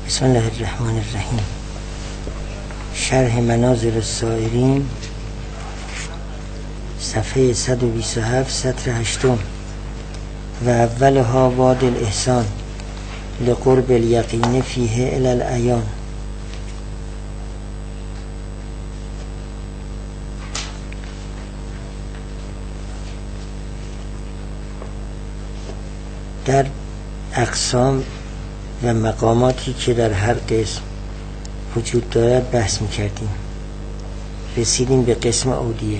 بسم الله الرحمن الرحیم. شرح منازل السائرین، صفحه 127، سطر 8. و اولها واد الاحسان لقرب الیقین فیه الی العیان. در اقسام و مقاماتی که در هر قسم وجود دارد بحث می‌کردیم. رسیدیم به قسم اودیه.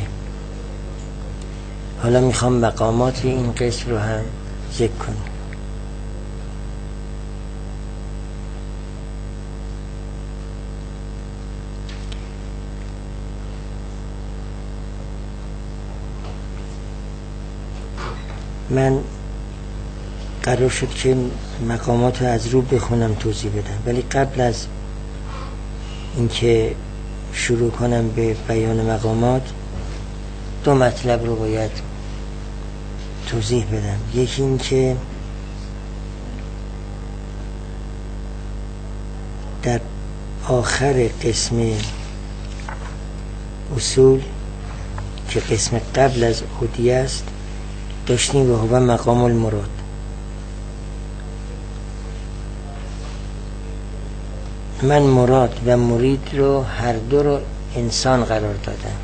حالا میخوام مقامات این قسم رو هم ذکر کنیم. من قرار شد که مقامات رو از رو بخونم، توضیح بدم، ولی قبل از اینکه شروع کنم به بیان مقامات 2 مطلب رو باید توضیح بدم. یکی این که در آخر قسم اصول که قسم قبل از اودیه است داشتیم و هو مقام المراد. من مراد و مرید رو هر دو رو انسان قرار دادم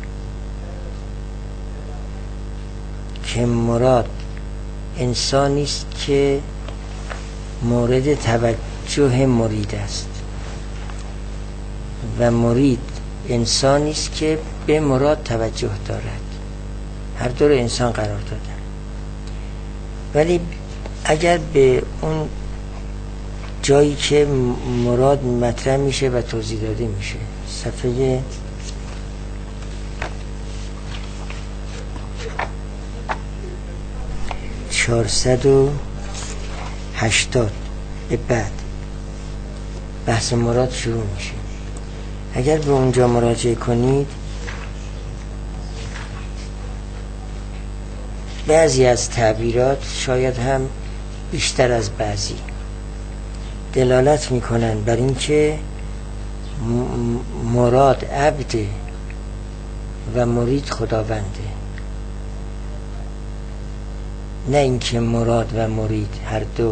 که مراد انسانی است که مورد توجه مرید است و مرید انسانی است که به مراد توجه دارد. هر دو رو انسان قرار دادم. ولی اگر به اون جایی که مراد مطرح میشه و توضیح داده میشه، صفحه 480 به بعد بحث مراد شروع میشه. اگر به اونجا مراجعه کنید بعضی از تعبیرات شاید هم بیشتر از بعضی دلالت میکنن بر این که مراد عبده و مرید خداونده، نه اینکه مراد و مرید هر دو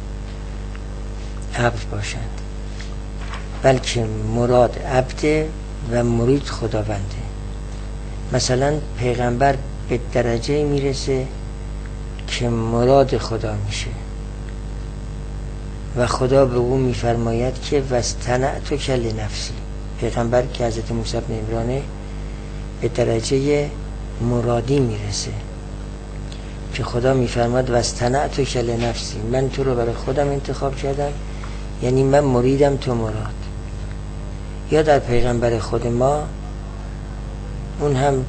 عبد باشند، بلکه مراد عبده و مرید خداونده. مثلا پیغمبر به درجه میرسه که مراد خدا میشه و خدا به او میفرماید که واصطنعتک لنفسی. پیغمبر که حضرت موسی بن عمرانه به درجه مرادی میرسه که خدا میفرماید واصطنعتک لنفسی، من تو رو برای خودم انتخاب کردم، یعنی من مریدم تو مراد. یا در پیغمبر خود ما اون هم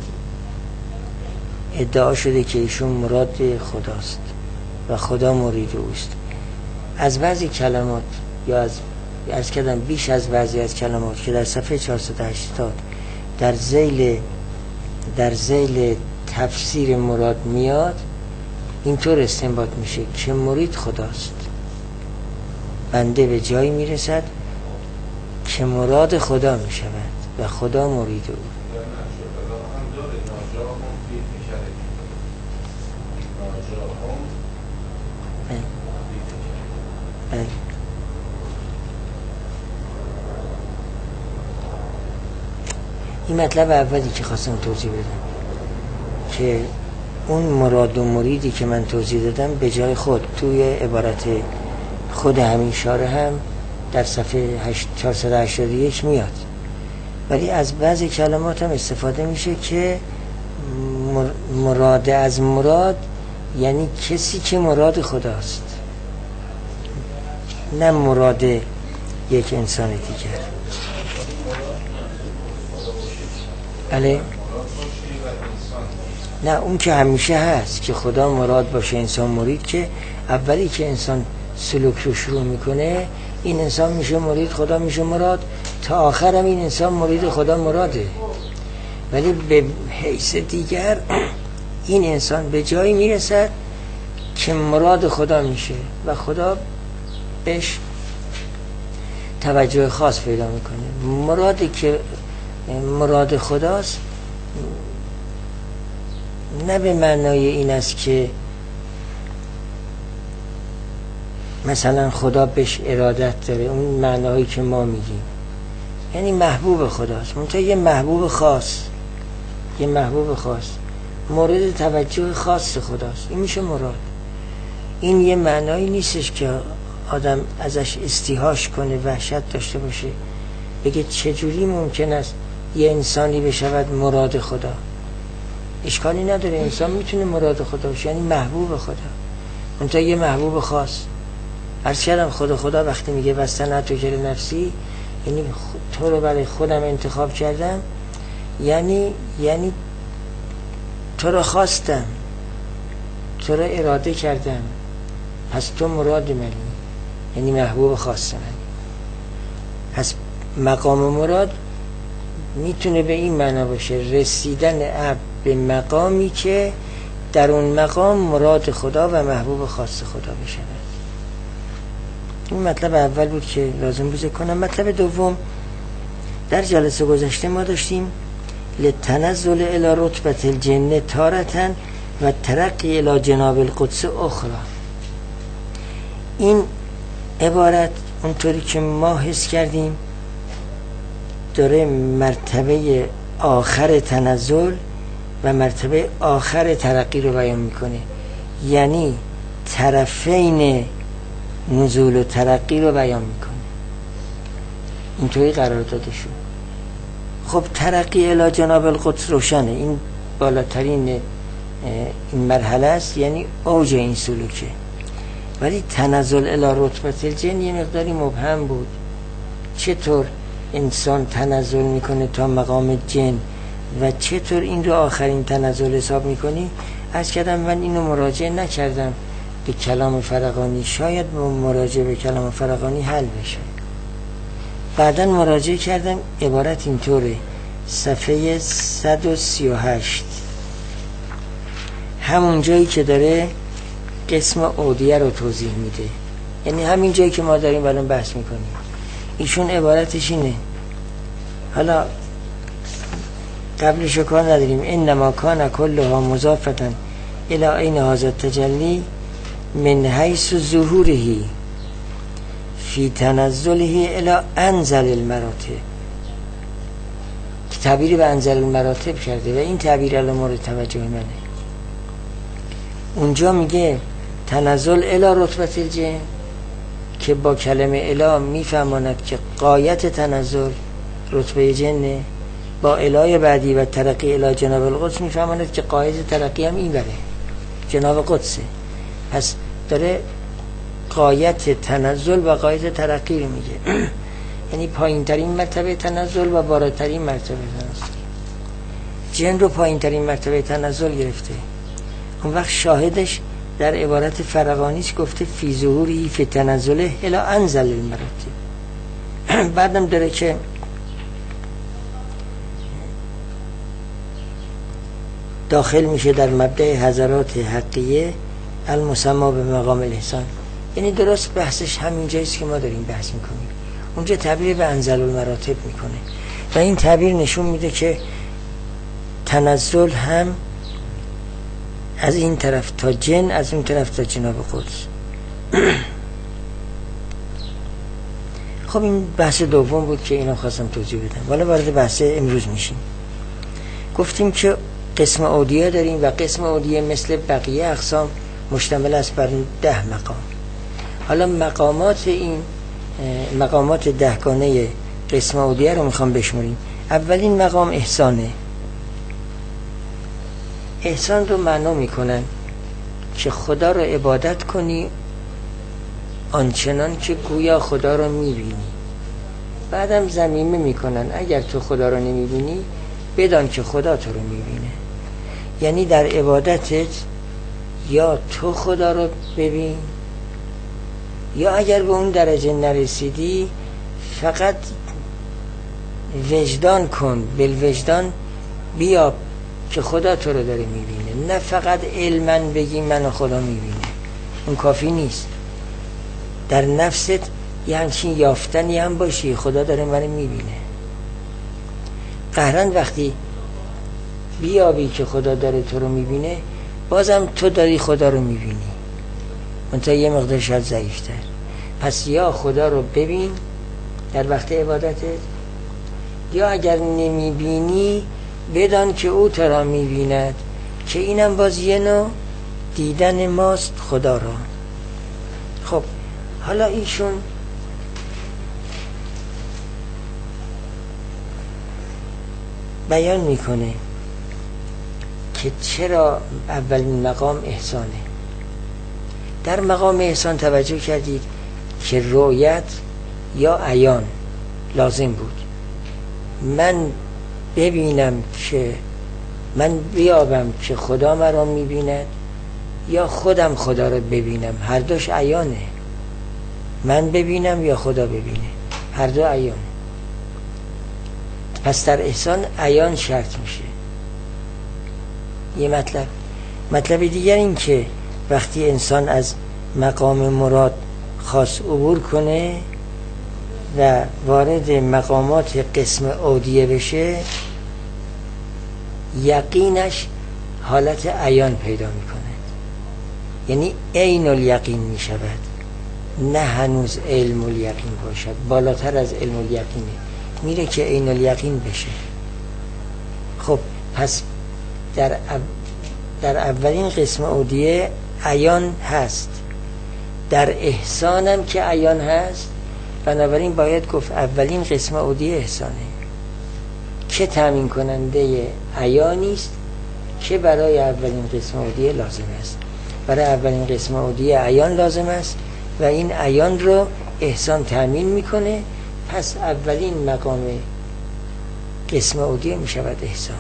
ادعا شده که ایشون مراد خداست و خدا مرید اوست. از بعضی کلمات یا از کردم بیش از بعضی از کلمات که در صفحه 480 در ذیل تفسیر مراد میاد اینطور استنباط میشه که مرید خداست. بنده به جایی میرسد که مراد خدا میشود و خدا مرید او. این مطلب اولی که خواستم توضیح بدم که اون مراد و مریدی که من توضیح دادم به جای خود توی عبارت خود همین شارح هم در صفحه 481 میاد، ولی از بعضی کلمات هم استفاده میشه که مراد از مراد یعنی کسی که مراد خداست، نه مراد یک انسان دیگر. بله، نه اون که همیشه هست که خدا مراد باشه انسان مرید، که اولی که انسان سلوک رو شروع میکنه این انسان میشه مرید، خدا میشه مراد، تا آخر هم این انسان مرید خدا مراده. ولی به حیث دیگر این انسان به جایی میرسد که مراد خدا میشه و خدا بهش توجه خاص پیدا میکنه. مرادی که مراد خداست نه به معنای این است که مثلا خدا بهش ارادت داره، اون معنایی که ما میگیم، یعنی محبوب خداست، منتها یه محبوب خاص، یه محبوب خاص مورد توجه خاص خداست، این میشه مراد. این یه معنایی نیستش که آدم ازش استیحاش کنه، وحشت داشته باشه، بگه چجوری ممکن است یه انسانی بشود مراد خدا. اشکالی نداره، انسان میتونه مراد خدا باشه، یعنی محبوب خدا، منتها یه محبوب خاص. عرض کردم خدا وقتی میگه واصطنعتک لنفسی، یعنی تو رو برای خودم انتخاب کردم، یعنی تو رو خواستم، تو رو اراده کردم، پس تو مراد منی، یعنی محبوب خاص منی. پس مقام مراد میتونه به این معنا باشه رسیدن عبد به مقامی که در اون مقام مراد خدا و محبوب خاص خدا بشه. این مطلب اول بود که لازم بود کنم. مطلب دوم، در جلسه گذشته ما داشتیم لتنزل الی رتبت الجن تارةً و ترقی الی جناب القدس اخرى. این عبارت اونطوری که ما حس کردیم داره مرتبه آخر تنزل و مرتبه آخر ترقی رو بیان میکنه، یعنی طرفین نزول و ترقی رو بیان میکنه. اینطوری قرار داده شد. خب ترقی الی جناب القدس روشنه، این بالاترین این مرحله است، یعنی اوج این سلوکه. ولی تنزل الی رتبت الجن یه مقداری مبهم بود. چطور انسان تنزل میکنه تا مقام جن و چطور این رو آخرین تنزل حساب میکنی؟ عرض کردم من اینو مراجعه نکردم به کلام فرقانی، شاید با مراجعه به کلام فرقانی حل بشه. بعداً مراجعه کردم، عبارت اینطوره، صفحه 138، همون جایی که داره قسم اودیه رو توضیح میده، یعنی همین جایی که ما داریم الان بحث میکنیم. ایشون عبارتش اینه، حالا قبلش کار نداریم، انما کان کلها مضافة الی عین هذا التجلی من حیث ظهوره فی تنزله الی انزل المراتب. که تعبیری به انزل المراتب کرده و این تعبیر الان مورد توجه منه. اونجا میگه تنزل الی رتبت الجن که با کلمه الی میفهماند که غایت تنزل رتبه جنه، با الای بعدی و ترقی الی جناب القدس میفهماند که غایت ترقی هم این بره جناب قدسه. پس داره غایت تنزل و غایت ترقی رو میگه، یعنی پایین ترین مرتبه تنزل و بالاترین مرتبه تنزل. جن رو پایین ترین مرتبه تنزل گرفته. اون وقت شاهدش در عبارت فرقانیش گفته فی ظهوری فی تنزله الی انزل المراتب. بعدم داره که داخل میشه در مبدأ حضرات حقیه المسما به مقام الاحسان. یعنی درست بحثش همین جاییست که ما داریم بحث میکنیم. اونجا تعبیر به انزل المراتب میکنه و این تعبیر نشون میده که تنزل هم از این طرف تا جن، از اون طرف تا جناب قدس. خب این بحث دوم بود که اینا خواستم توضیح بدم. حالا وارد بحث امروز میشیم. گفتیم که قسم اودیه داریم و قسم اودیه مثل بقیه اقسام مشتمل است بر 10 مقام. حالا مقامات 10گانه قسم اودیه رو میخوام بشماریم. اولین مقام احسانه. احسان رو معنا میکنن که خدا رو عبادت کنی آنچنان که گویا خدا رو میبینی. بعدم ضمیمه میکنن اگر تو خدا رو نمیبینی بدان که خدا تو رو میبینه. یعنی در عبادتت یا تو خدا رو ببین، یا اگر به اون درجه نرسیدی فقط وجدان کن، بالوجدان بیا که خدا تو رو داره میبینه، نه فقط علماً بگی من خدا میبینه. اون کافی نیست. در نفست یه همچین یافتنی هم باشی خدا داره منو میبینه. قهرن وقتی بیابی که خدا داره تو رو میبینه، بازم تو داری خدا رو میبینی، منتها یه مقدار شاید ضعیفتر. پس یا خدا رو ببین در وقت عبادتت، یا اگر نمیبینی بدان که او تو را میبیند، که اینم باز یه نوع دیدن ماست خدا را. خب حالا ایشون بیان میکنه که چرا اولین مقام احسانه. در مقام احسان توجه کردید که رؤیت یا عیان لازم بود. من ببینم که من بیابم که خدا مرا میبیند، یا خودم خدا رو ببینم، هر دوش عیانه. من ببینم یا خدا ببینه، هر دو عیانه. پس در احسان عیان شرط میشه. یه مطلب دیگر این که وقتی انسان از مقام مراد خاص عبور کنه و وارد مقامات قسم عودیه بشه، یقینش حالت عیان پیدا میکنه، یعنی عین الیقین میشود، نه هنوز علم الیقین باشد، بالاتر از علم الیقینه، میره که عین الیقین بشه. خب پس در اولین قسم عودیه عیان هست، در احسانم که عیان هست، بنابراین باید گفت اولین قسم عودیه احسانه که تامین کننده عیانی است که برای اولین قسم عودیه لازم است. برای اولین قسم عودیه عیان لازم است و این عیان رو احسان تامین میکنه. پس اولین مقام قسم عودیه میشود احسان.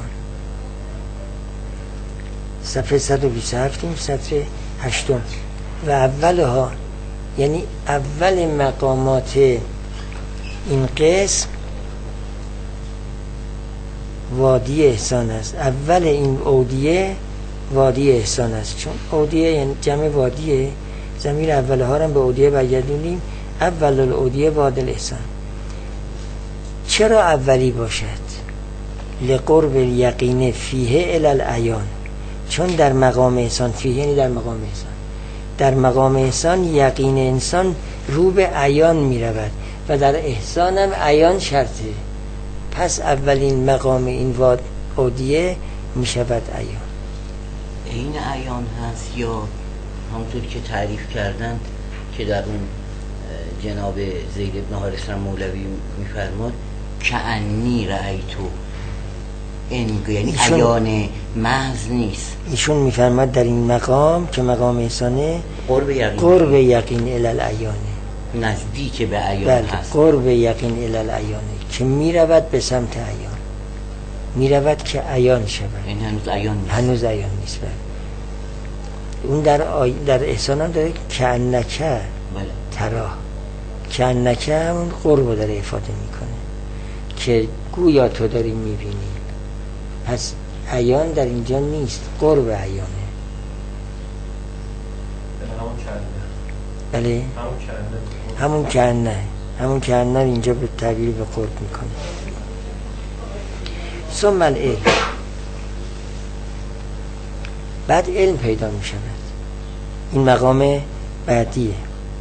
صفحه 127 سطر 8. و اولها، یعنی اول مقامات این قسم وادی احسان است. اول این عودیه وادی احسان است، چون عودیه یعنی جمع وادیه، ضمیر اولها رو به عودیه برگردونیم. اول العودیه وادی الاحسان. چرا اولی باشد؟ لقرب الیقین فیه الی العیان، چون در مقام احسان، فیه یعنی در مقام احسان، در مقام احسان یقین انسان رو به عیان می رود و در احسان هم عیان شرطه. پس اولین مقام این واد عودیه می شود عیان. این عیان هست یا همونطور که تعریف کردن که در اون جناب زید بن حارث مولوی میفرماد کأنی رأیتو، یعنی عیان محض نیست. ایشون میفرماد در این مقام که مقام احسانه قرب یقین الی العیانه، نزدیک به عیان هست. قرب یقین الی العیانه که میرود به سمت عیان، میرود که عیان شود. این هنوز عیان نیست. هنوز عیان نیست. اون در احسان هم داره کأنک ترا، کأنک همون قرب داره افاده میکنه که گویا تو داری میبینی. پس عیان در اینجا نیست، قرب عیانه. بله همون کأنه اینجا به تعبیر به قرب میکنه. ثم العلم، بعد علم پیدا میشود. این مقام بعدیه.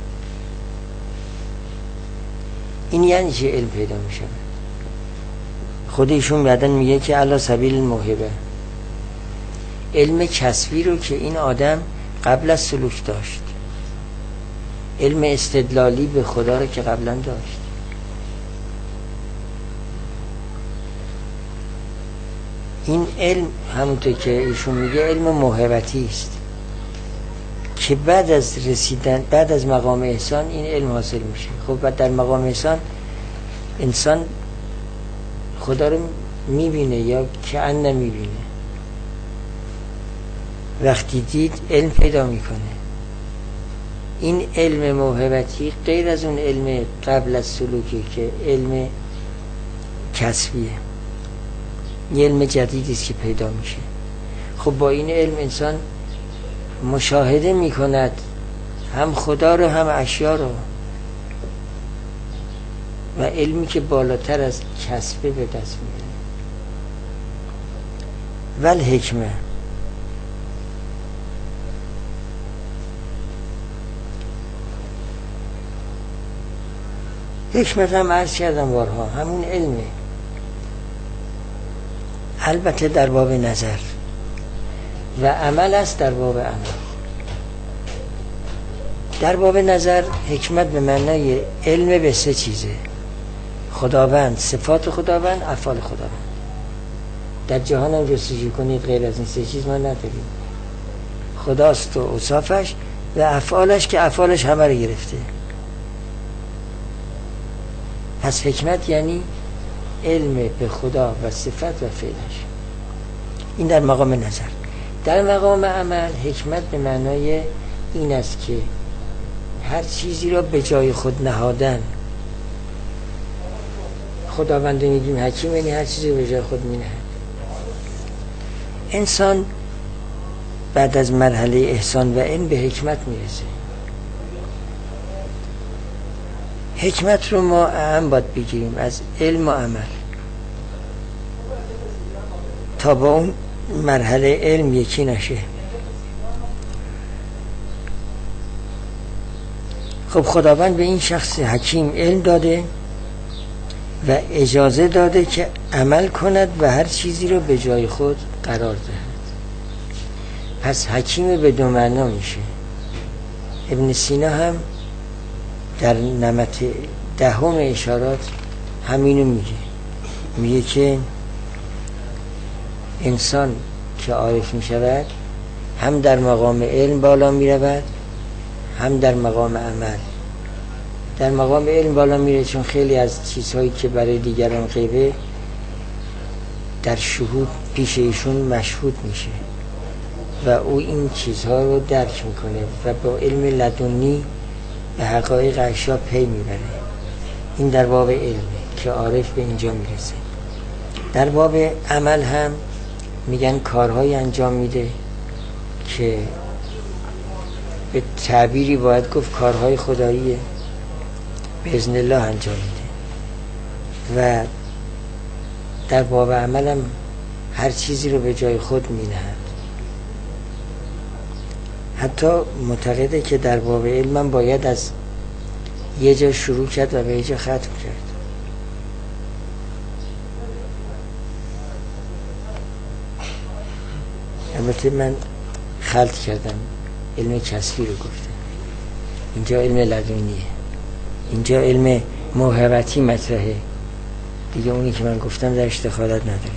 این یعنی چه علم پیدا میشود؟ خودشون بعدن میگه که علی سبیل الموهبه، علم کسبی رو که این آدم قبل از سلوک داشت، علم استدلالی به خدا رو که قبلا داشت. این علم همونطور که ایشون میگه علم موهبتی است که بعد از رسیدن، بعد از مقام احسان این علم حاصل میشه. خب بعد در مقام احسان انسان خدا رو میبینه یا که ان نمیبینه. وقتی دید علم پیدا میکنه. این علم موهبتی غیر از اون علم قبل از سلوکی که علم کسبیه، یه علم جدیدی است که پیدا میشه. خب با این علم انسان مشاهده میکند هم خدا رو هم اشیا رو. و علمی که بالاتر از کسبه به دست میاره. ول حکمه، حکمت هم عرض کردم بارها همون علمه، البته در باب نظر و عمل است. در باب عمل، در باب نظر حکمت به معنای علم به سه چیزه: خداوند، صفات خداوند، افعال خداوند. در جهان هم جستجو کنید غیر از این سه چیز ما نداریم. خداست و اوصافش و افعالش که افعالش همه رو گرفته. پس حکمت یعنی علم به خدا و صفت و فعلش. این در مقام نظر. در مقام عمل حکمت به معنای این است که هر چیزی را به جای خود نهادن. خداوند میگیم حکیم، یعنی هر چیزی رو به جای خود می نهد. انسان بعد از مرحله احسان و علم به حکمت میرسه. حکمت رو ما اهم باید بگیریم از علم و عمل تا با اون مرحله علم یکی نشه. خب خداوند به این شخص حکیم علم داده و اجازه داده که عمل کند و هر چیزی رو به جای خود قرار دهد. پس حکیم به دو معنا میشه. ابن سینا هم در نمط دهم اشارات همینو میگه که انسان که عارف میشود هم در مقام علم بالا میرود هم در مقام عمل. در مقام علم بالا میره چون خیلی از چیزهایی که برای دیگران غیبه در شهود پیش ایشون مشهود میشه و او این چیزها رو درک میکنه و با علم لدنی به حقایق اشیا پی میبره. این در باب علمه که عارف به اینجا میرسه. در باب عمل هم میگن کارهای انجام میده که به تعبیری باید گفت کارهای خداییه، به اذن الله انجام میده. و در باب عمل هم هر چیزی رو به جای خود مینهد. حتی معتقده که در باب علم هم باید از یه جا شروع کرد و به یه جا ختم کرد. البته من خلط کردم، علم کسبی رو گفتم، اینجا علم لدنیه، اینجا علم موهبتی مطرحه دیگه. اونی که من گفتم درش دخالت نداره.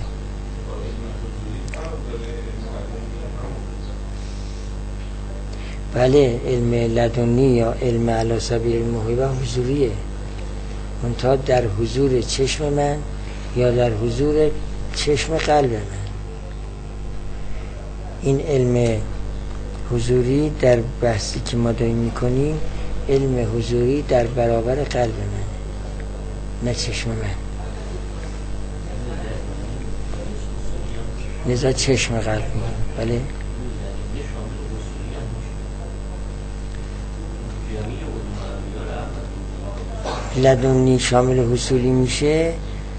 بله علم لدنی یا علم علی سبیل الموهبه حضوریه، منتها در حضور چشم من یا در حضور چشم قلب من. این علم حضوری در بحثی که ما داریم میکنیم، علم حضوری در برابر قلب من نه چشم من. لذا چشم قلب میگیم. بله لدنی شامل حصولی میشه.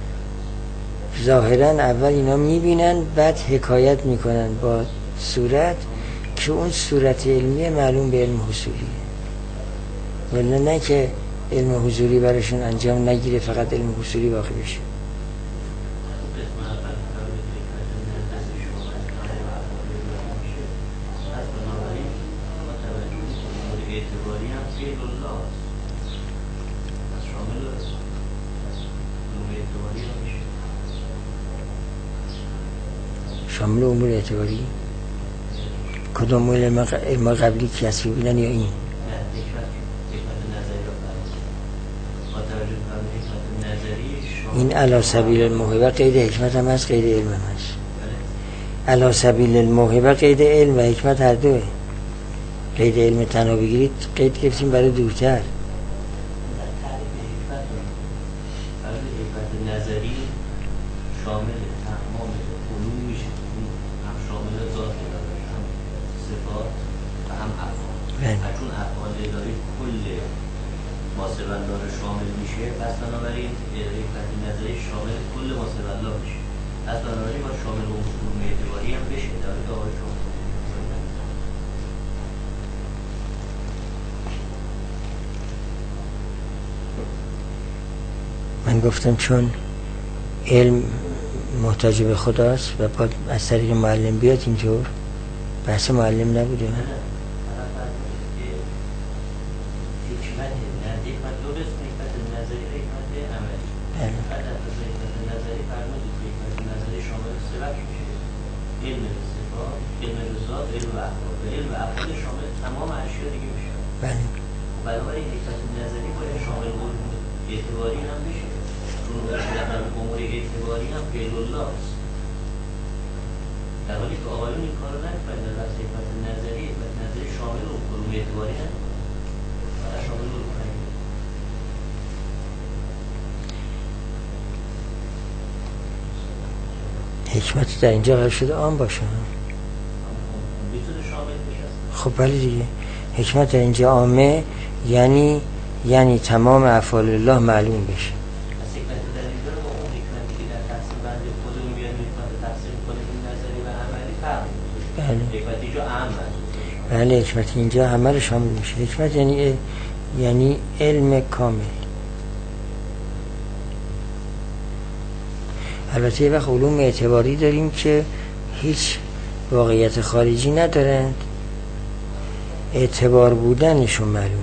ظاهرا اول اینا میبینن بعد حکایت میکنن با صورت که اون صورت علمی معلوم به علم حصولیه، ولی نه که علم حضوری براشون انجام نگیره، فقط علم حصولی واقع بشه. شامل امور اعتباری کدام علم قبلی کسبی بودن یا این؟ این علی سبیل الموهبه قید حکمت هم هست، قید علم هم هست. علی سبیل الموهبه قید علم و حکمت هر دوه. قید علم تنها بگیرید قید گرفتیم برای دورتر. نظری شامل تمام علوم میشه، هم شامل ذات الهی، هم صفات و هم افعال. چون افعال الهی کل ماسوالله رو شامل میشه، پس بنابراین حکمت نظری شامل کل ماسوالله میشه، پس بنابراین با شامل علوم اعتباری هم بشه. در حالی که آقای شما من گفتم چون علم محتاج به خداست و باید از طریق معلم بیاد، اینجور بحث معلم نبوده. بنابراین حکمت نظری باید شامل علوم اعتباری هم بشه، چون امور اعتباری هم فعل الله است، در حالی که آقایون این کار رو نکردن. از حکمت نظری شامل علوم اعتباری هم فقط شامل علوم نگید. حکمت در اینجا قرار شده عام باشه، میتونه شامل بشه. خب بله دیگه، حکمت در اینجا عامه، یعنی تمام افعال الله معلوم بشه. از حکمت در اینجا با اون حکمتی که در تقسیم بندی خودمون بیان حکمت تقسیم کنیم این نظری و عملی فرق می‌کنه. حکمت اینجا عام است. بله، حکمت اینجا همه رو شامل میشه. حکمت یعنی علم کامل. البته یه وقت علوم اعتباری داریم که هیچ واقعیت خارجی ندارند، اعتبار بودنشون معلومه.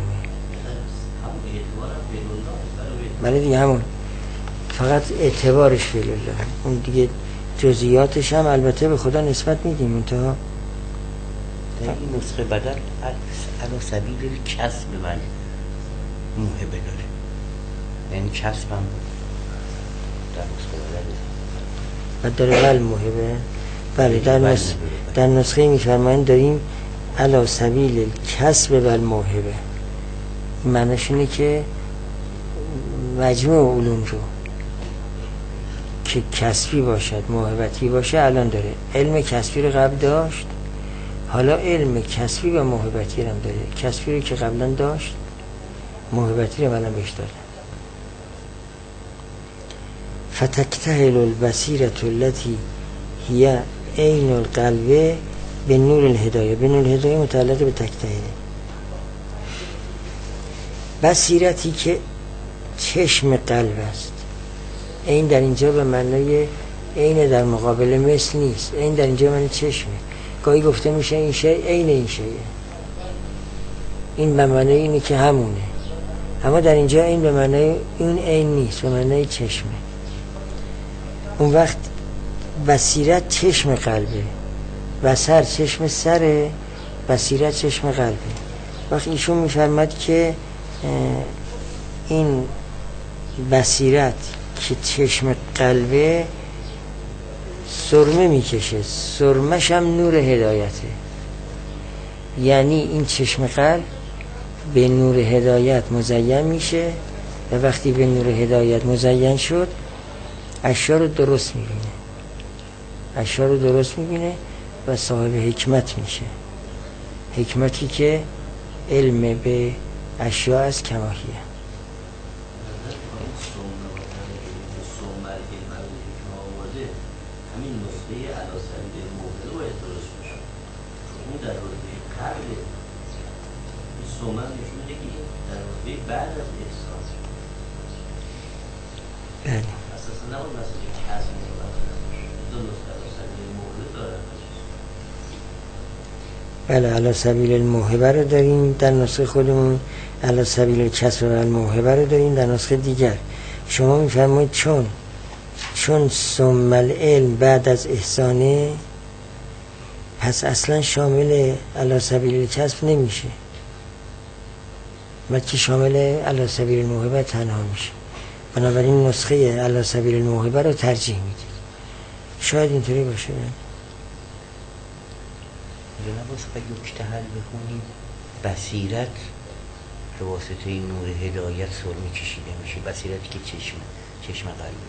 بله دیگه، همون فقط اعتبارش فعل الله، اون دیگه جزئیاتش هم البته به خدا نسبت میدیم. منتها در این نسخه بدل علی سبیل کسب و موهبه داره، یعنی کسب هم در نسخه بدل و داره ول موهبه. بله، در نسخه میفرمایند داریم علی سبیل کسب و موهبه. این معنیش اینه که مجموع علوم رو که کسبی باشد موهبتی باشه الان داره. علم کسبی رو قبل داشت، حالا علم کسبی و موهبتی رو هم داره. کسبی رو که قبلا داشت، موهبتی رو الان بهش داره. فتکتهل البصیرة التي هي عین القلب به نور الهدایه. به نور الهدایه متعلق به تکتهله. بصیرتی که چشم قلب است. این در اینجا به معنای عین در مقابل مثل نیست. این در اینجا معنی چشمه. گاهی گفته میشه این شی عین این شیه، این به معنای اینه که همونه، اما در اینجا این به معنای اون عین نیست، به معنای چشمه. اون وقت بصیرت چشم قلبه، بصر چشم سره، بصیرت چشم قلبه. وقت ایشون میفرماد که این بصیرت که چشم قلبه سرمه میکشه، سرمش هم نور هدایته. یعنی این چشم قلب به نور هدایت مزین میشه و وقتی به نور هدایت مزین شد اشیا رو درست میبینه، اشیا رو درست میبینه و صاحب حکمت میشه. حکمتی که علم به اشیا از کماهیه. بعد از احسان بله اساسا نبود مسئله کسب دو نسخه سبیل موهبه دارن. بله، علی سبیل الموهبه رو داریم در نسخه خودمون، علی سبیل کسب و الموهبه رو داریم در نسخه دیگر. شما میفرمایید چون ثم العلم بعد از احسانه، پس اصلا شامل علی سبیل کسب نمیشه، بلکه شامل علی سبیل الموهبه تنها میشه. بنابراین نسخه علی سبیل الموهبه رو ترجیح میدید. شاید اینطوری باشه. جناب آقای یکتهل بخونیم بصیرت به واسطه نور هدایت سرمه کشیده میشه. بصیرتی که چشم قلبه.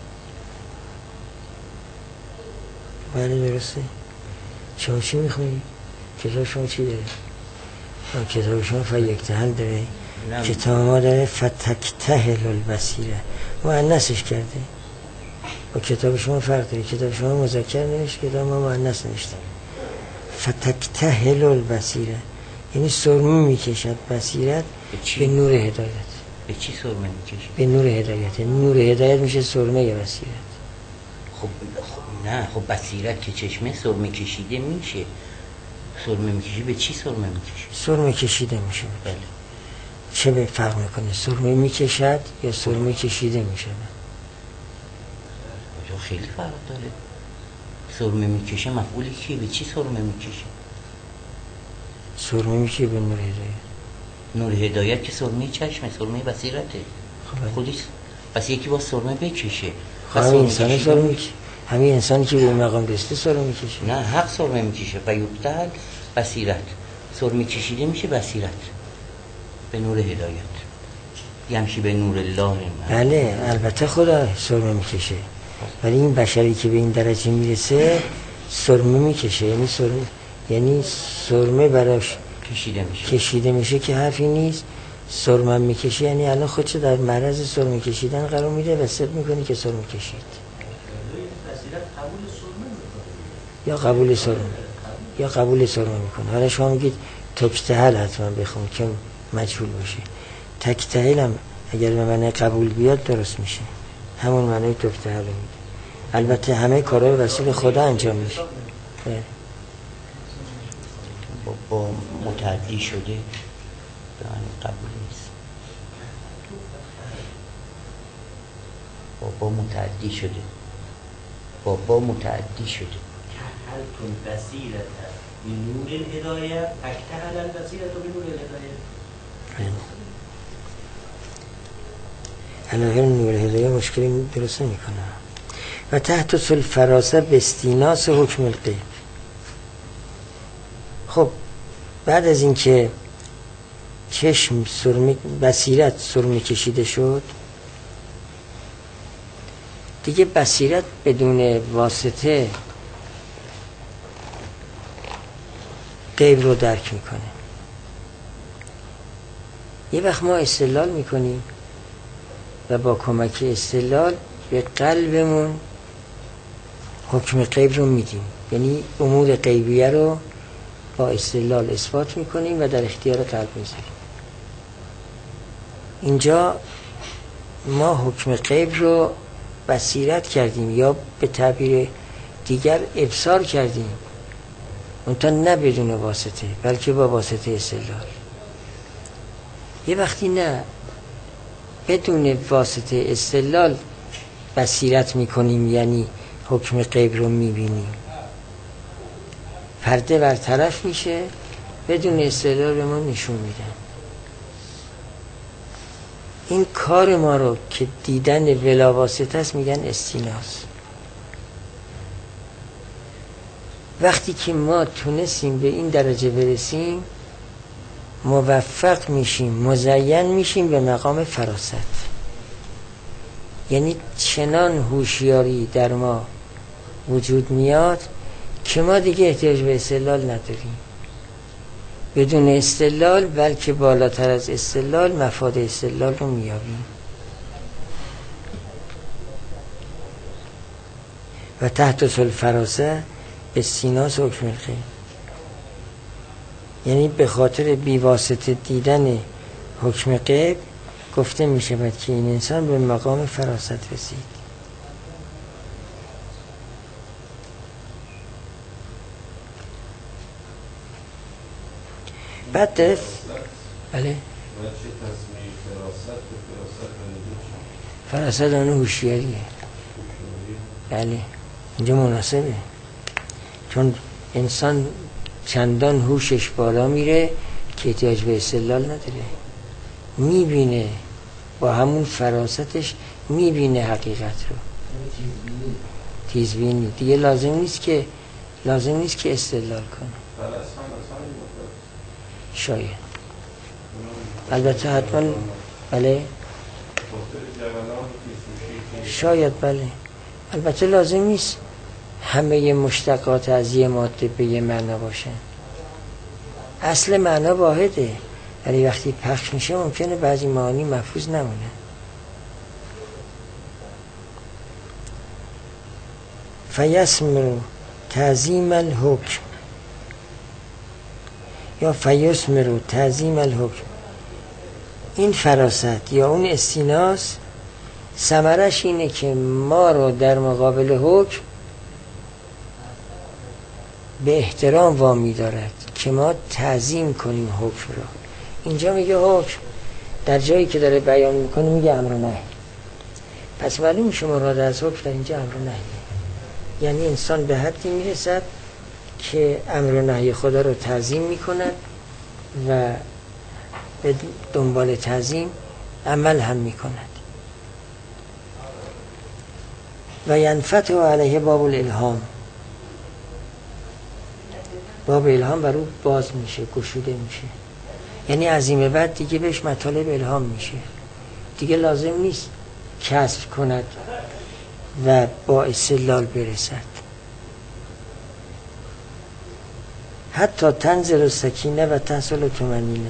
بله درسته. شما چی میخونید؟ کتاب شما چی داره؟ کتاب شما یکتهل داره. کتاب ما داره فتکتهل البصیره، مؤنثش کرده. با کتاب شما فرق داره، کتاب شما مذکر نوشته، کتاب ما مؤنث نوشته. فتکتهل البصیره یعنی سرمه میکشد بصیرت به نور هدایت. به چی سرمه میکشه؟ به نور هدایت. نور هدایت میشه سرمه بصیرت. خب نه، خب بصیرت که چشمه سرمه کشیده میشه. سرمه میکشه به چی سرمه میکشه؟ سرمه کشیده میشه. بله. چه به فرق میکنه؟ سرمه میکشد یا سرمه کشیده میشه؟ خیلی فرق داره. سرمه میکشه مفعولی کیه؟ به چی سرمه میکشه؟ سرمه میکشه به نور هدایت. نور هدایت که سرمه چشمه، سرمه بصیرته. خودش پس یکی با سرمه بکشه. همین انسان سرمه میکشه. همین انسانی که به اون مقام رسیده سرمه میکشه. نه، حق سرمه میکشه. فیبتل بصیرت. سرمه کشیده میشه بصیرت به نور هدایت. یمشی به نور الله. بله البته خدا سرمه میکشه، ولی این بشری که به این درجه میرسه سرمه میکشه. یعنی سرمه براش کشیده میشه که حرفی نیست. سرمه میکشه یعنی الان خودشو در معرض سرمه کشیدن قرار میده و ثبت میکنه که سرمه کشید. یا قبول سرمه میکنه. حالا شما میگید تکتهل حتما بخون که مجهول باشه. تکتهل هم اگر به معنی قبول بیاد درست میشه، همون معنی تکتهل میده. البته همه کارا به وسیله خدا انجام میشه. با متعدی شده به معنی قبول نیست. با متعدی شده. با متعدی شده. کهلتون بصیرت به نور الهدایت، تکتهل البصیرت به نور الهدایت. علاوه نور الهدایت مشکلی درست نمیکنه. و تحت الفراسه به استیناس حکم الغیب. خب بعد از اینکه چشم بصیرت سرمه کشیده شد، دیگه بصیرت بدون واسطه غیب رو درک میکنه. یه وقت ما استدلال میکنیم و با کمک استدلال به قلبمون حکم غیب رو میدیم، یعنی امور غیبیه رو با استدلال اثبات میکنیم و در اختیار قلب میذاریم. اینجا ما حکم غیب رو بصیرت کردیم یا به تعبیر دیگر ابصار کردیم، اونتا نه بدون واسطه بلکه با واسطه استدلال. یه وقتی نه بدون واسطه استدلال بصیرت میکنیم، یعنی حکم غیب رو میبینیم، پرده برطرف میشه، بدون استدلال به ما نشون میدن. این کار ما رو که دیدن بلا واسطه است میگن استیناس. وقتی که ما تونستیم به این درجه برسیم موفق میشیم، مزین میشیم به مقام فراست. یعنی چنان هوشیاری در ما وجود میاد که ما دیگه احتیاج به استدلال نداریم. بدون استدلال بلکه بالاتر از استدلال مفاد استدلال رو میابیم. و تحت الفراسه استیناس حکم الغیب، یعنی به خاطر بیواسطه دیدن حکم غیب گفته می شود که این انسان به مقام فراست رسید. بعد داره بله فراست آنه هوشیاریه. بله اینجا مناسبه، چون انسان چندان هوشش بالا میره که احتیاج به استدلال نداره، میبینه با همون فراستش میبینه حقیقت رو، تیزبینی دیگه لازم نیست که استدلال کنه. شاید البته حتما بله شاید بله البته لازم نیست همه مشتقات از یه ماده به یه معنا باشن. اصل معنا واحده، ولی وقتی پخش میشه ممکنه بعضی معانی محفوظ نمونه. فیسمر تعظیم الحکم یا فیسمر تعظیم الحکم، این فراست یا اون استیناس ثمرش اینه که ما رو در مقابل حکم به احترام وامی دارد که ما تعظیم کنیم حکم رو. اینجا میگه حکم، در جایی که داره بیان میکنه میگه امر و نهی. پس معلوم میشه مراد از حکم در اینجا امر و نهی، یعنی انسان به حدی میرسد که امر و نهی خدا رو تعظیم میکند و به دنبال تعظیم عمل هم میکند. و ینفتح علیه باب الالهام، باب الهام بر او باز میشه، گشوده میشه، یعنی از این به بعد دیگه بهش مطالب الهام میشه، دیگه لازم نیست کسب کند و با استدلال برسد. حتی تنزل السکینه و تحصل الطمأنینه،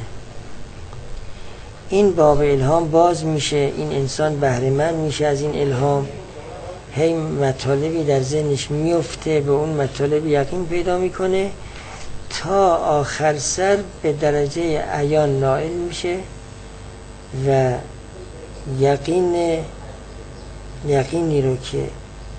این باب الهام باز میشه، این انسان بهره مند میشه از این الهام، هی مطالبی در ذهنش میفته، به اون مطالب یقین پیدا میکنه تا آخر سر به درجه عیان نائل میشه و یقینی رو که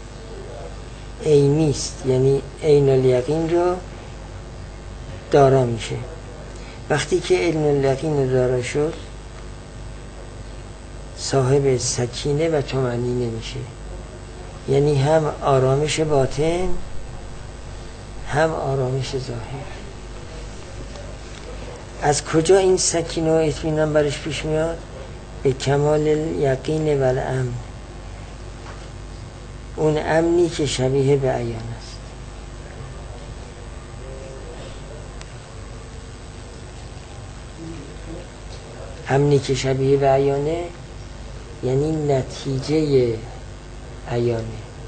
عینیست، یعنی عین الیقین رو دارا میشه. وقتی که عین الیقین رو دارا شد صاحب سکینه و طمأنینه میشه، یعنی هم آرامش باطن هم آرامش ظاهر. از کجا این سکینه و اطمینان برش پیش میاد؟ به کمال یقین و الامن، اون امنی که شبیه به عیان است. امنی که شبیه به عیانه یعنی نتیجه عیانه،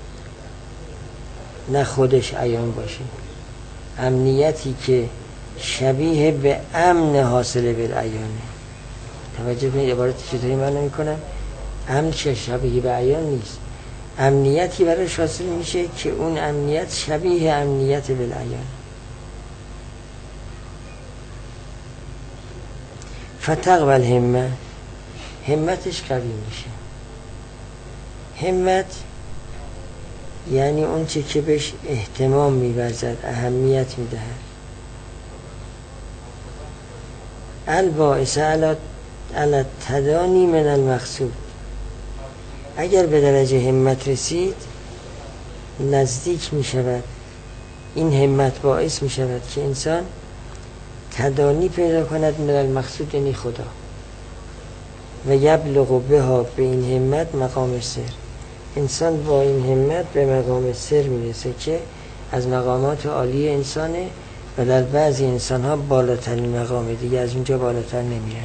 نه خودش عیان باشه. امنیتی که شبیه به امن حاصل بالعیانه. توجه کنید عبارت چطوری معنی میکنم؟ امن چه شبیه به عیان نیست، امنیتی براش حاصل میشه که اون امنیت شبیه امنیت بالعیان. فتقبل همه، همتش قوی میشه. همت یعنی اون چه که بهش اهتمام می‌ورزد، اهمیت میدهد. الباعث علی التدانی من المقصود، اگر به درجه همت رسید نزدیک می شود، این همت باعث می شود که انسان تدانی پیدا کند من المقصود، یعنی خدا، و یبلغ بها، به این همت مقام سر. انسان با این همت به مقام سر میرسه که از مقامات عالی انسانه و در بعضی انسان ها بالاترین مقامه، دیگه از اونجا بالاتر نمیرن.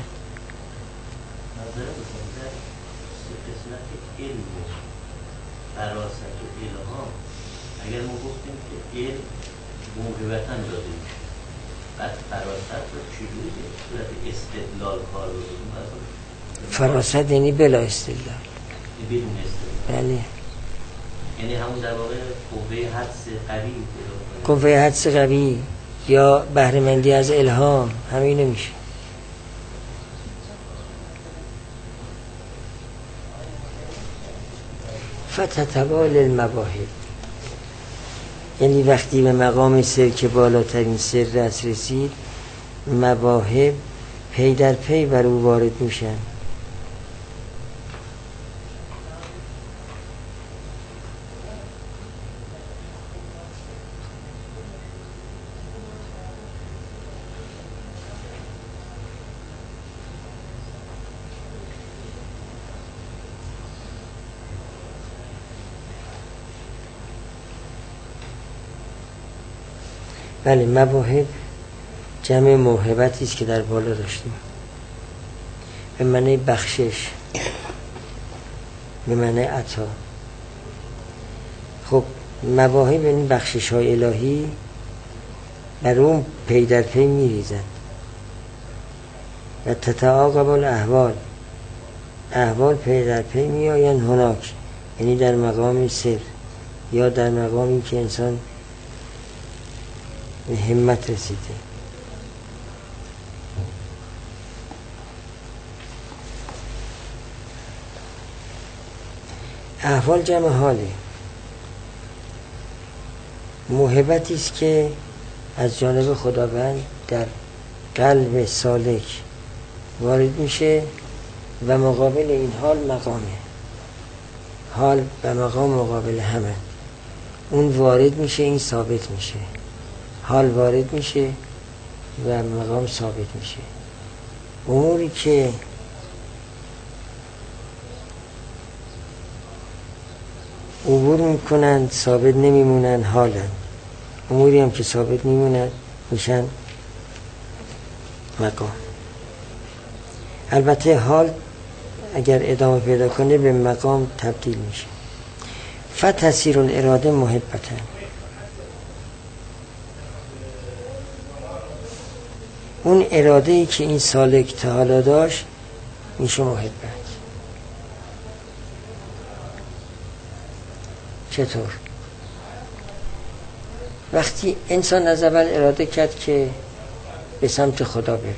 فراست و الهام، اگر ما گفتیم که علم موهبتاً داده میشه، بعد فراست رو چجوری به صورت استدلال کار بکنیم؟ فراست یعنی بلا استدلال، بدون استدلال، بله، یعنی همون در واقع قوه حدس قوی، قوه حدس قوی یا بهره‌مندی از الهام، همینو میشه. فتتوال المواهب، یعنی وقتی به مقام سر که بالاترین سر دست رسید، مواهب پی در پی بر او وارد میشن. بله، مواهب جمع موهبتی است که در بالا داشتیم، به معنی بخشش، به معنی عطا. خب مواهب یعنی بخشش های الهی بر اون پی در پی میریزن. و تتعاقب الاحوال، احوال پی در پی می آیند هناک، یعنی در مقام سر یا در مقامی که انسان به همت رسیده. احوال جمع حاله، موهبتی است که از جانب خداوند در قلب سالک وارد میشه و مقابل این حال مقامه. حال و مقام مقابل همه، اون وارد میشه، این ثابت میشه. حال وارد میشه و مقام ثابت میشه. اموری که عبور میکنند ثابت نمیمونند حالند، اموری هم که ثابت میمونند میشن مقام. البته حال اگر ادامه پیدا کنه به مقام تبدیل میشه. فتسیر الاراده محبتن، اون اراده‌ای که این سالک تا حالا داشت میشه محبت. چطور؟ وقتی انسان از اول اراده کرد که به سمت خدا بره،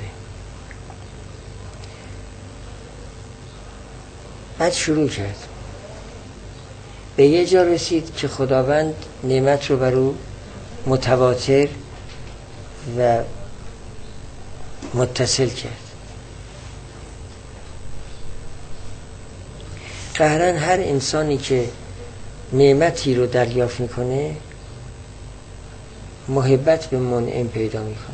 بعد شروع کرد، به یه جا رسید که خداوند نعمت رو بر او متواتر و متصل کرد. قهرن هر انسانی که نعمتی رو دریافت میکنه محبت به منعم پیدا میکنه.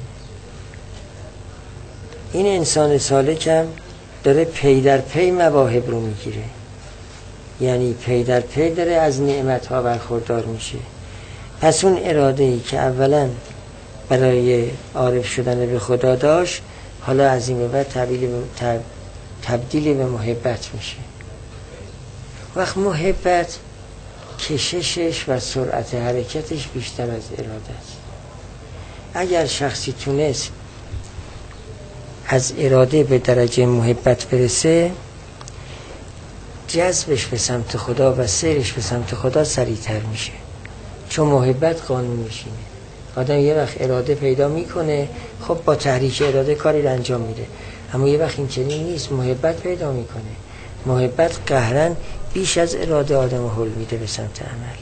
این انسان سالک هم داره پی در پی مواهب رو میگیره، یعنی پی در پی داره از نعمتها برخوردار میشه. پس اون اراده‌ای که اولا برای عارف شدن به خدا داشت، حالا از این به بعد تبدیل به محبت میشه. وقت محبت کششش و سرعت حرکتش بیشتر از اراده است. اگر شخصی تونست از اراده به درجه محبت برسه، جذبش به سمت خدا و سیرش به سمت خدا سریعتر میشه، چون محبت قانون میشینه. آدم یه وقت اراده پیدا میکنه، خب با تحریک اراده کاری رو انجام میده، اما یه وقت این چنین نیست، محبت پیدا میکنه. محبت قهرن بیش از اراده آدم حل میده به سمت عمل.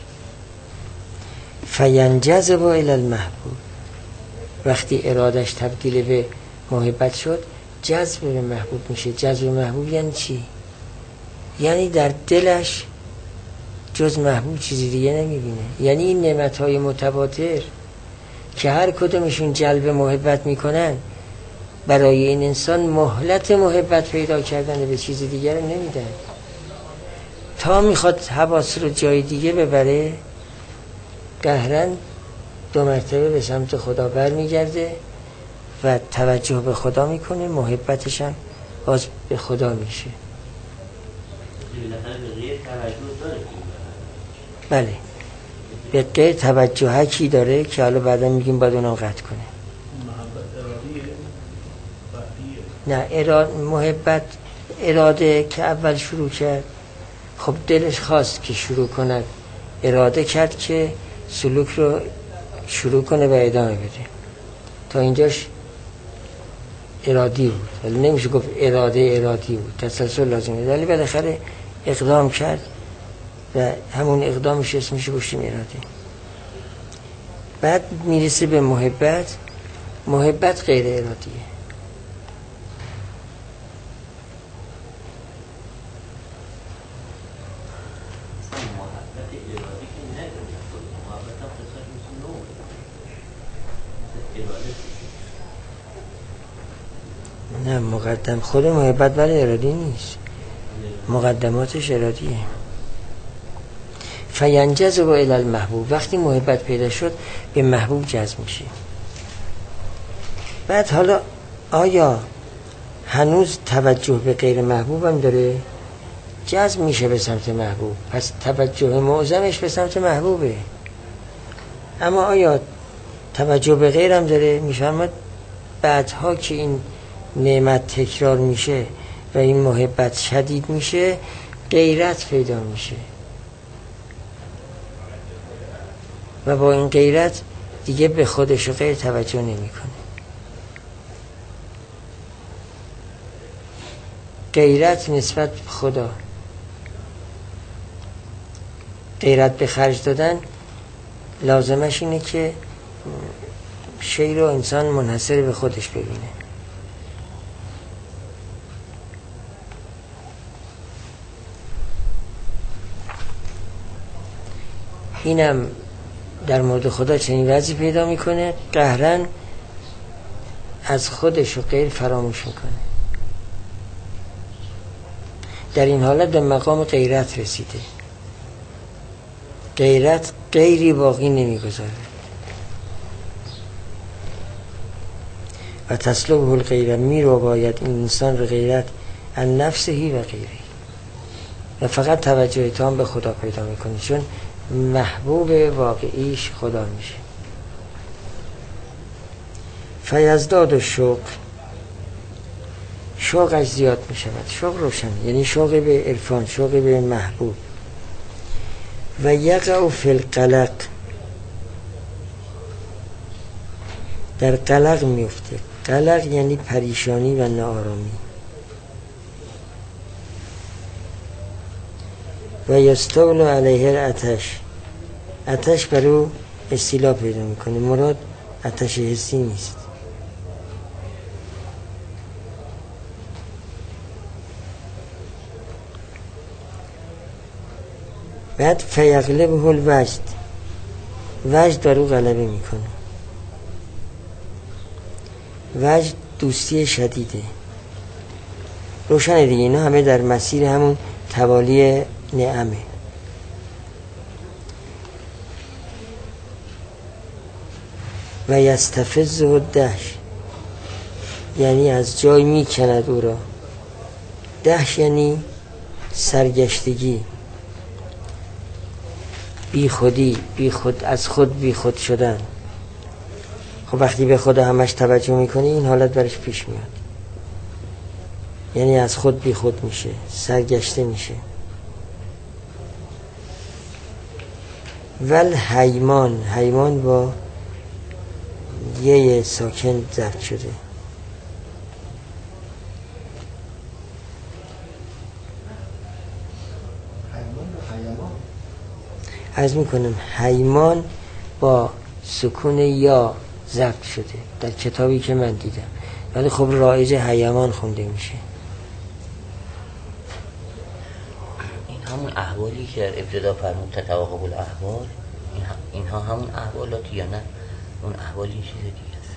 فینجذب الی المحبوب، وقتی ارادش تبدیل به محبت شد، جذب به محبوب میشه. جذب محبوب یعنی چی؟ یعنی در دلش جز محبوب چیزی دیگه نمیبینه. یعنی این نعمتهای متواتر که هر کدومشون جلب محبت میکنن، برای این انسان مهلت محبت پیدا کردن به چیز دیگر نمیدن. تا میخواد حواس رو جای دیگه ببره، قهرن 2 مرتبه به سمت خدا برمیگرده و توجه به خدا میکنه، محبتش هم باز به خدا میشه. بله، به غیر توجه کی داره که حالا بعدا میگیم باید اونم قطع کنه. نه، محبت اراده که اول شروع کرد، خب دلش خواست که شروع کند، اراده کرد که سلوک رو شروع کنه و ادامه بده. تا اینجاش ارادی بود، ولی نمیشه گفت ارادی بود، تسلسل لازمه، ولی بالاخره اقدام کرد و همون اقدامش اسمش گوشیم اراده. بعد میرسه به محبت. محبت غیر ارادیه. نه، مقدم خود محبت ولی ارادی نیست، مقدماتش ارادیه. فینجذب الی المحبوب، وقتی محبت پیدا شد به محبوب جذب میشه. بعد حالا آیا هنوز توجه به غیر محبوب هم داره؟ جذب میشه به سمت محبوب، پس توجه معظمش به سمت محبوبه. اما آیا توجه به غیر هم داره؟ میفهمد بعدها که این نعمت تکرار میشه و این محبت شدید میشه، غیرت پیدا میشه و با این غیرت دیگه به خودش و غیر توجه نمیکنه. غیرت نسبت به خدا، غیرت به خرج دادن لازمش اینه که شی رو انسان منحصر به خودش ببینه. اینم در مورد خدا چنین وضعی پیدا میکنه، قهرن از خودش و غیر فراموش میکنه. در این حالت به مقام غیرت رسیده. غیرت غیری باقی نمیگذاره و تسلبه الغیره، میرو باید این انسان رو غیرت ان نفسهی و غیره و فقط توجه تام به خدا پیدا میکنه، چون محبوب واقعیش خدا میشه. فیزداد الشوق، شوقش زیاد میشود. شوق روشن یعنی شوق به عرفان، شوق به محبوب. و یقع فی القلق، در قلق میفته. قلق یعنی پریشانی و ناآرامی. و یستول علیه العطش، عطش بر او استیلا پیدا میکنه. مراد عطش حسی نیست. بعد فیغلبه الوجد، وجد بر او غلبه میکنه. وجد دوستی شدیده. روشنه دیگه، اینا همه در مسیر همون توالی نعمه. و یستفزه الدهش، یعنی از جای میکند او را. دهش یعنی سرگشتگی، بی خودی، از خود بی خود شدن. خب وقتی به خدا همش توجه میکنی این حالت برش پیش میاد، یعنی از خود بی خود میشه، سرگشته میشه. ول حیمان، حیمان با یه ساکن ضبط شده. عرض میکنم حیمان با سکون یا ضبط شده در کتابی که من دیدم، ولی خب رایج حیمان خونده میشه. این همون احوالی که در ابتدا فرمود تتوقف الاحوال، اینها همون احوالاتی یا نه اون احوالی چیز دیگه است؟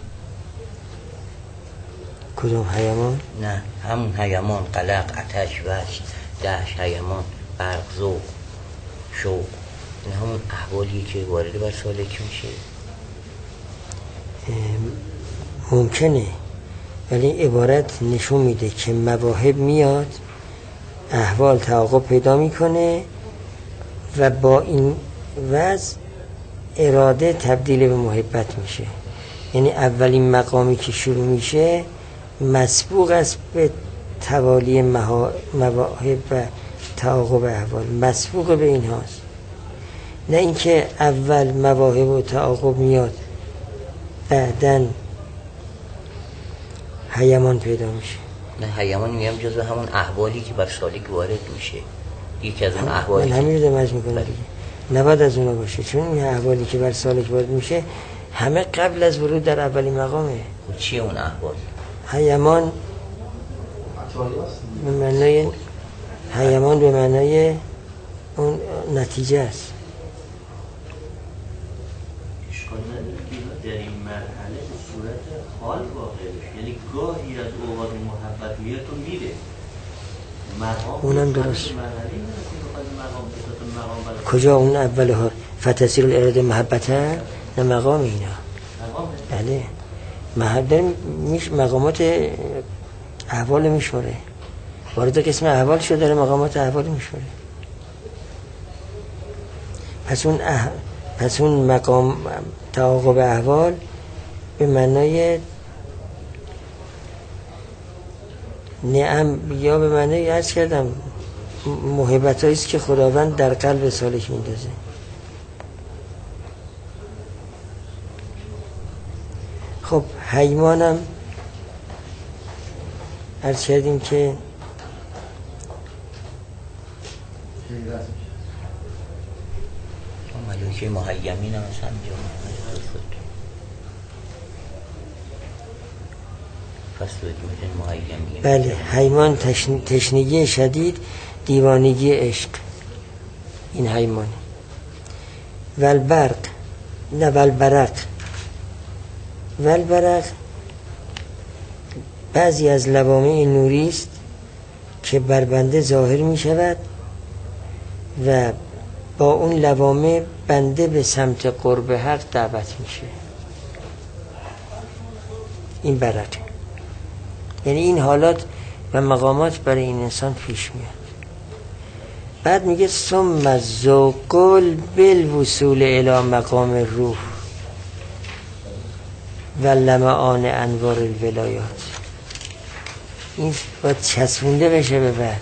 کدوم حیمان؟ نه همون حیمان، قلق، عطش، وجد، دهش، حیمان، برق، ذوق، شوق، این همون احوالی که وارد بر سالک میشه. ممکنه، ولی عبارت نشون میده که مواهب میاد، احوال تعاقب پیدا میکنه و با این وضع اراده تبدیل به محبت میشه. یعنی اولین مقامی که شروع میشه مسبوق است به توالی مواهب و تعاقب احوال، مسبوق به این هاست، نه اینکه اول مواهب و تعاقب میاد بعدن حیمان پیدا میشه. نه حیمان میگم جزو همون احوالی که بر سالک وارد میشه، یکی از اون احوالی. من همین رو دمج میکنم دیگه، نباید از اونا باشه، چون این احوالی که بر سالک وارد میشه همه قبل از ورود در اولین مقامه. خب چیه اون احوال؟ حیمان به معنای حیمان به معنای اون نتیجه است. اشکال نداره که در این مرحله به صورت حال واقع بشه، یعنی گاهی از اوقات محبت میاد تو میره مقام، اونم درست. مرحله مقام کجا اون اوله ها فتسیر الاراده محبته، نه مقام اینا بله محبت مقامات احوال میشوره، وارد قسم احوال شده داره مقامات احوال میشوره. پس اون مقام تعاقب احوال به معنای نعم یا به معنی عرض کردم محبت هاییست که خداوند در قلب سالک میندازه. خب حیوانم عرض کردیم که ملوکه محیمین هم هست همینجا بله. حیوان تشنگی شدید، دیوانگی عشق، این حیوانه. والبرق نه والبرق. والبرق بعضی از لوامع نوری است که بر بنده ظاهر می شود و با اون لوامع بنده به سمت قرب حق دعوت میشه. این برق، یعنی این حالات و مقامات برای این انسان پیش میاد. بعد میگه ثم الذوق بالوصول الی مقام الروح و لمعان انوار الولایات. این باید چسبونده بشه به بعد،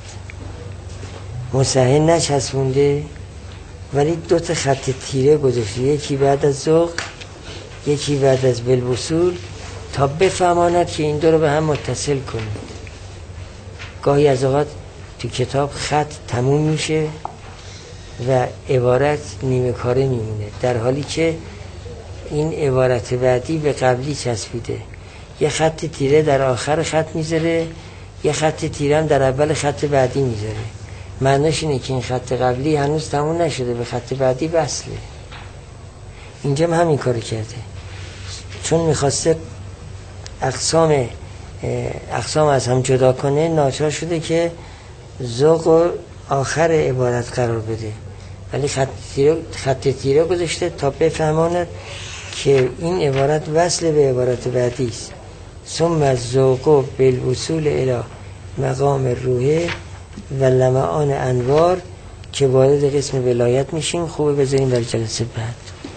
مصحح نچسبونده، ولی 2 خط تیره گذاشته، یکی بعد از ذوق یکی بعد از بالوصول، تا بفهماند که این 2 رو به هم متصل کنید. گاهی از اوقات تو کتاب خط تموم میشه و عبارت نیمه کاره میمونه، در حالی که این عبارت بعدی به قبلی چسبیده. یه خط تیره در آخر خط میذاره، یه خط تیره هم در اول خط بعدی میذاره. معناش اینه که این خط قبلی هنوز تموم نشده، به خط بعدی وصله. اینجا هم همین کارو کرده، چون میخواسته اقسام از هم جدا کنه، ناچار شده که ذوق و آخر عبارت قرار بده، ولی خط تیره گذاشته تا بفهماند که این عبارت وصل به عبارت بعدی است. ثم الذوق بالوصول الی مقام الروح و لمعان انوار، که وارد قسم ولایت میشیم. خوبه بذاریم در جلسه بعد.